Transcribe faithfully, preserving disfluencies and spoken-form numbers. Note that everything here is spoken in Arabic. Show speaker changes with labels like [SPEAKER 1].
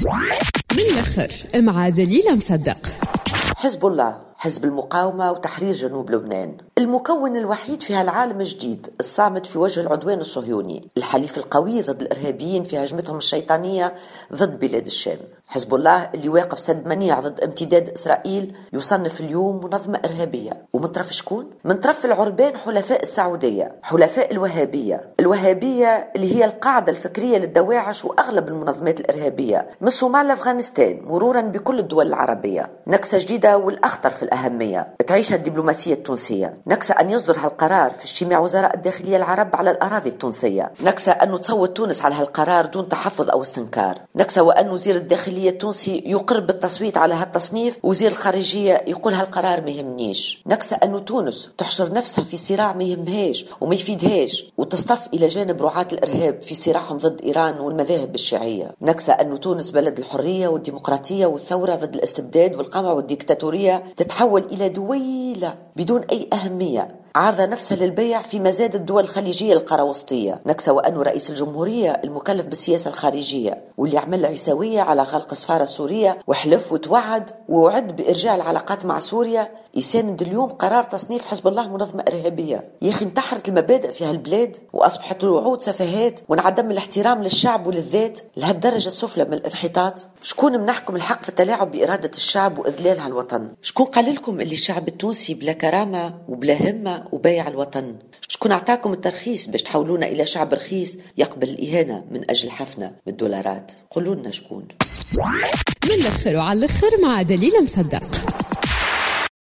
[SPEAKER 1] من الآخر مع دليل مصدق.
[SPEAKER 2] حزب الله، حزب المقاومة وتحرير جنوب لبنان، المكون الوحيد في هالعالم الجديد الصامد في وجه العدوان الصهيوني، الحليف القوي ضد الإرهابيين في هجمتهم الشيطانية ضد بلاد الشام. حزب الله اللي واقف سد منيع ضد امتداد إسرائيل يصنف اليوم منظمة إرهابية، ومن طرف شكون؟ من طرف العربان حلفاء السعودية، حلفاء الوهابية الوهابية اللي هي القاعدة الفكرية للدواعش وأغلب المنظمات الإرهابية من صومال لأفغانستان مرورا بكل الدول العربية. نكسة جديدة والأخطر في الأهمية تعيشها الدبلوماسية التونسية. نكسة أن يصدر هالقرار في اجتماع وزراء الداخلية العرب على الأراضي التونسية. نكسة أن تصوت تونس على هالقرار دون تحفظ أو استنكار. نكسة وأن وزير الداخلية التونسي يقر بالتصويت على هالتصنيف، وزير الخارجية يقول هالقرار ما يهمنيش. نكسة أن تونس تحشر نفسها في صراع ما يهمهاش وما يفيدهاش وتصطف إلى جانب رعاة الإرهاب في صراعهم ضد إيران والمذاهب الشيعية. نكسة أن تونس بلد الحرية والديمقراطية والثورة ضد الاستبداد والقمع والديكتاتورية تتحول إلى دويلة بدون أي أهمية عارضة نفسها للبيع في مزاد الدول الخليجية القراوسطية. نكسة وأنه رئيس الجمهورية المكلف بالسياسة الخارجية واللي عمل عيساوية على غلق سفارة سورية وحلف وتوعد ووعد بإرجاع العلاقات مع سوريا يساند اليوم قرار تصنيف حزب الله منظمة إرهابية. يا أخي انتحرت المبادئ في هالبلاد وأصبحت الوعود سفاهات وانعدم الاحترام للشعب وللذات لهالدرجة السفلى من الانحطاط. شكون منحكم الحق في التلاعب بإرادة الشعب وإذلال هالوطن؟ شكون قال لكم اللي الشعب التونسي بلا كرامة وبلا همة وبايع الوطن؟ شكون أعطاكم الترخيص باش تحولونا إلى شعب رخيص يقبل الإهانة من أجل حفنة بالدولارات؟ قولوا لنا شكون.
[SPEAKER 1] من الآخر وعلى الآخر مع دليل مصدق.